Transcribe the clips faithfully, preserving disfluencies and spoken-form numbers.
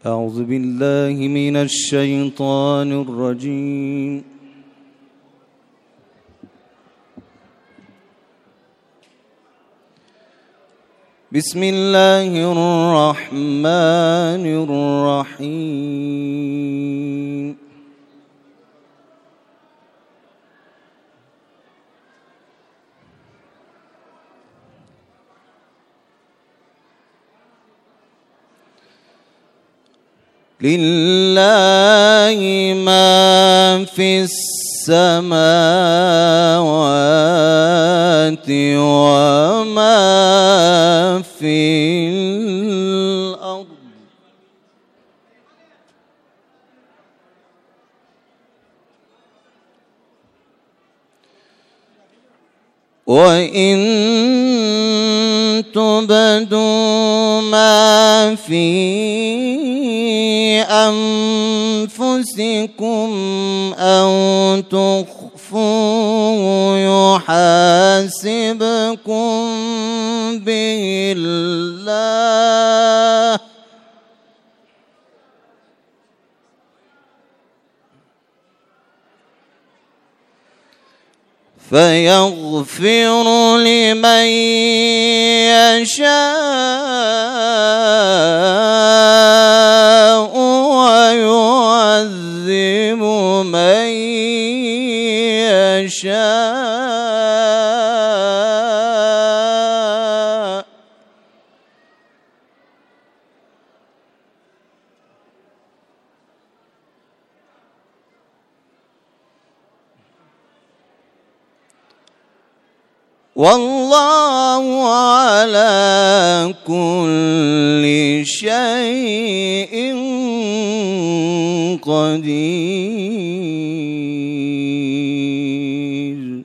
أعوذ بالله من الشيطان الرجيم. بسم الله الرحمن الرحيم. لله ما في السماوات وما في الأرض وإن تبدوا ما في أنفسكم أو تخفوه يحاسبكم به الله فيغفر لمن يشاء ويعذب من يشاء والله على كل شيء قدير.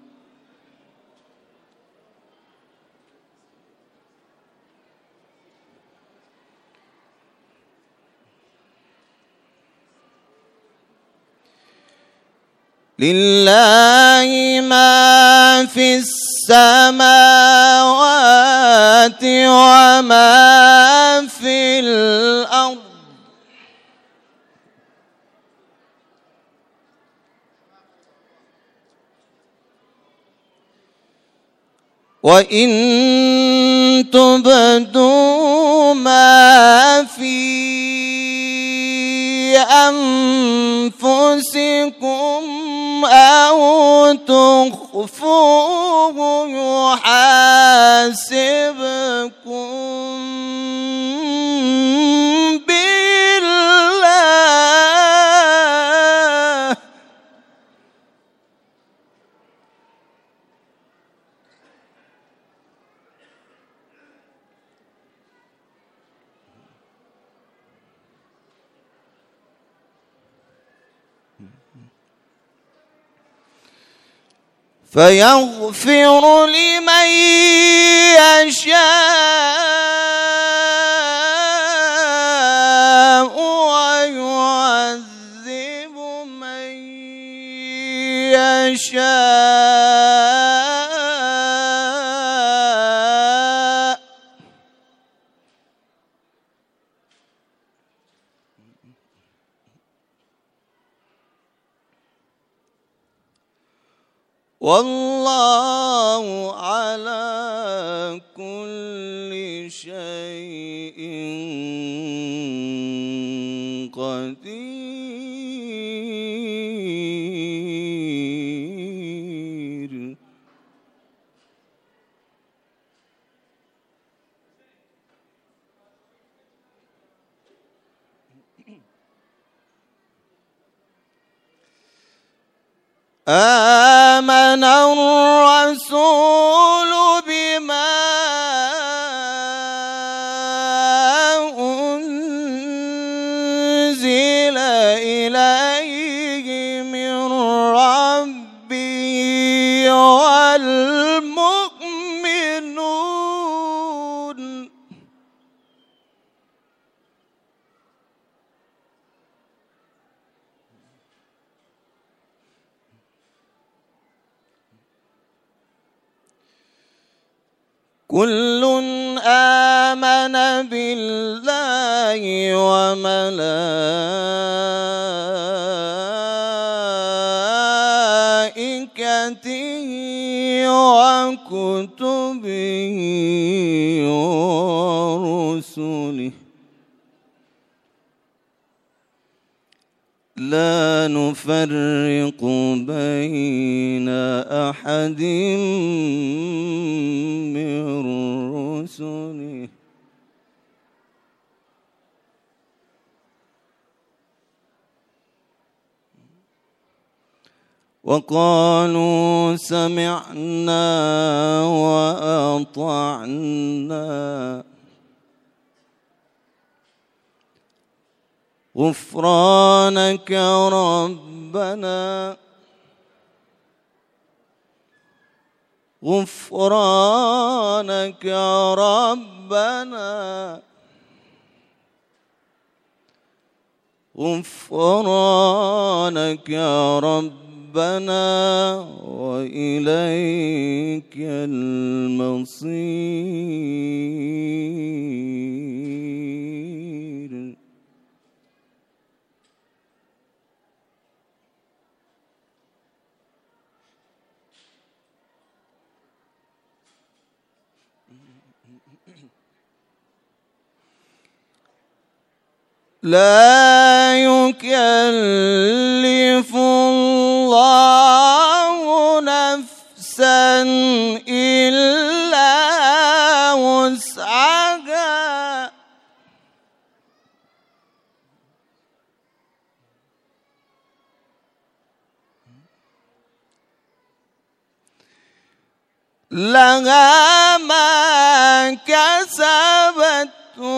لله ما في السماوات وما في الأرض وإن تبدوا ما في أنفسكم أو تخفوه يحاسبكم بالله فيغفر لمن يشاء ويعذب من يشاء والله على كل شيء قدير. آمن الرسول بما أنزل إليه من ربه والمؤمنون كل آمن بالله وملائكته وكتبه ورسله لا نفرق بين أحد من رسله وقالوا سمعنا وأطعنا غفرانك ربنا غفرانك ربنا غفرانك ربنا وإليك المصير. لا يكلف الله نفسا إلا وسعها لها ما كسبت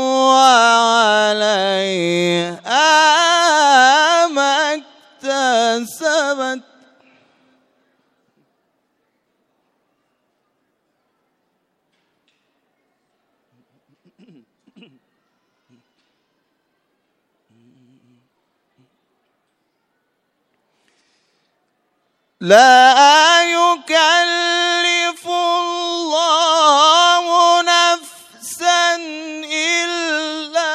وعليها ما اكتسبت لا يكلف الله نفسا إلا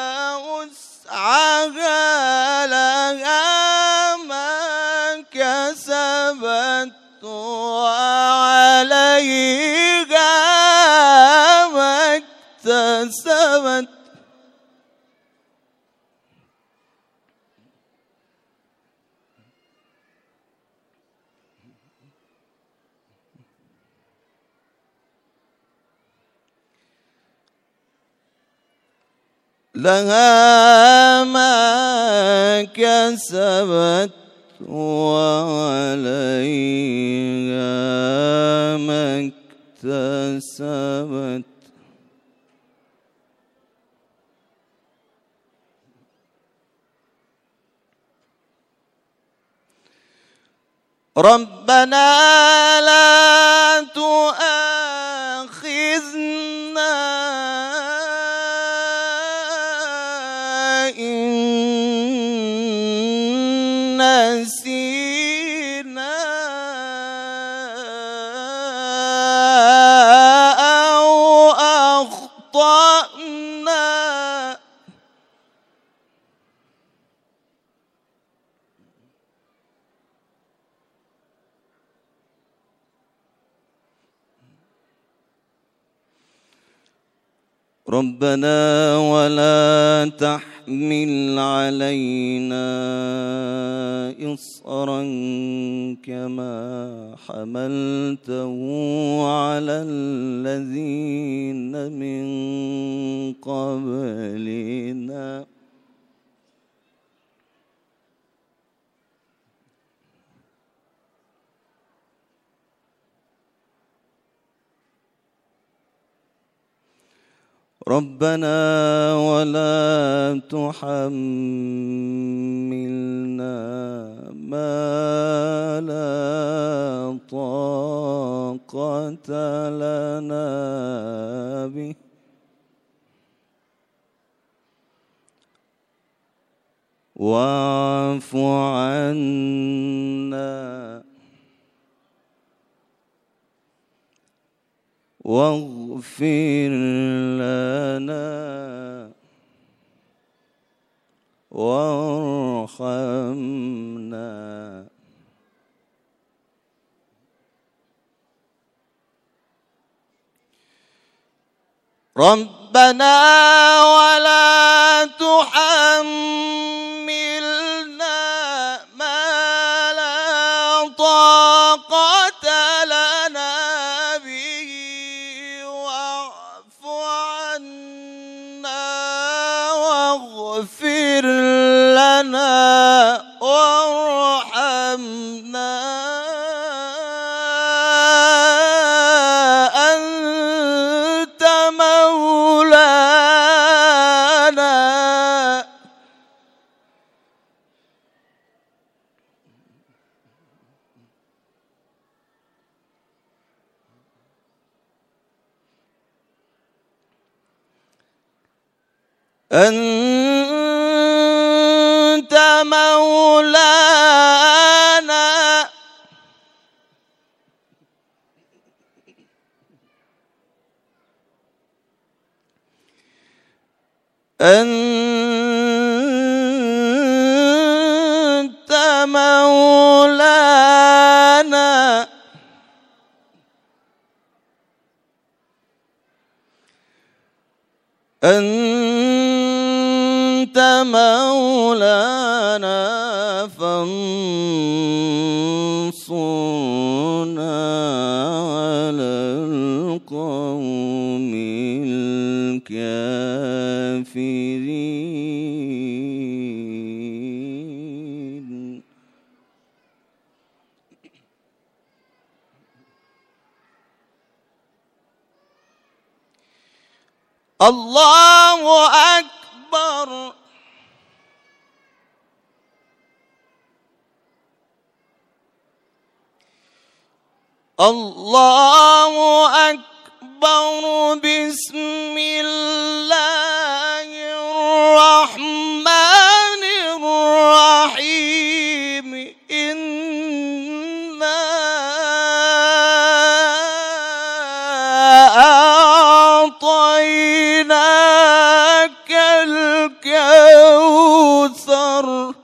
وسعها لها ما كسبت وعليها ما اكتسبت لها ما كسبت وعليها ما اكتسبت ربنا لا تؤاخذنا نسينا أو أخطأنا ربنا ولا تحمل علينا إصرا كما حملته على الذين من قبلنا ربنا ولا تحملنا ما لا طاقة لنا به واعف عنا واغفر لنا وارحمنا ربنا ولا تحملنا ما لا طاقة لنا به واعف عنا واغفر لنا وارحمنا أنت مولانا أنت مولانا أنت مولانا فانصرنا على القوم الكافرين. الله أكبر. الله أكبر. بسم الله الرحمن الرحيم. إنا أعطيناك الكوثر.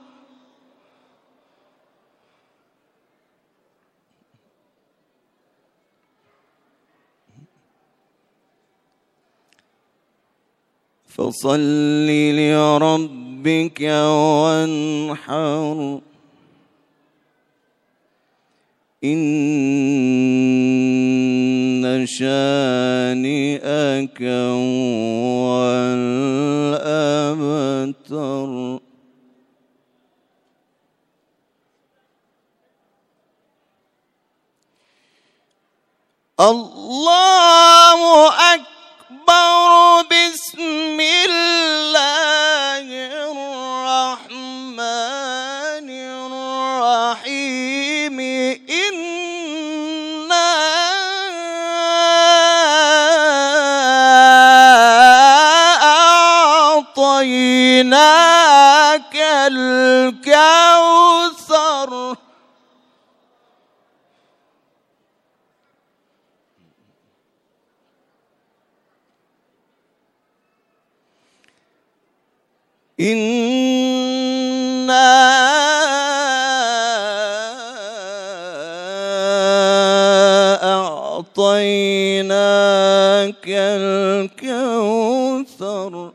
فصل لربك وانحر. إن شانئك هو الأبتر. الله أكبر. بسم الله الرحمن الرحيم. إنا أعطيناك الكوثر. إنا أعطيناك الكوثر.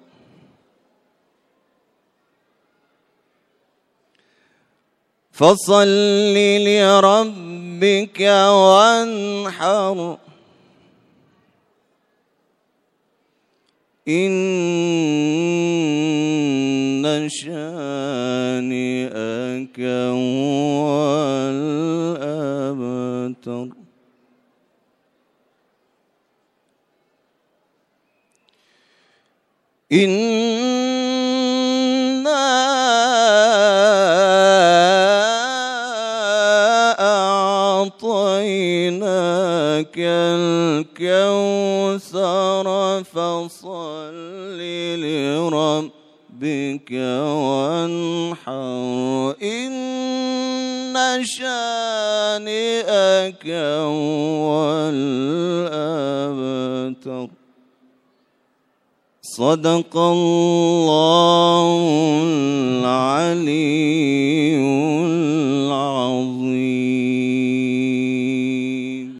فصل لربك وانحر. إن شانئك هو الأبتر. إنا أعطيناك الكوثر. فصل لربك وانحر. إن شانئك هو الأبتر. صدق الله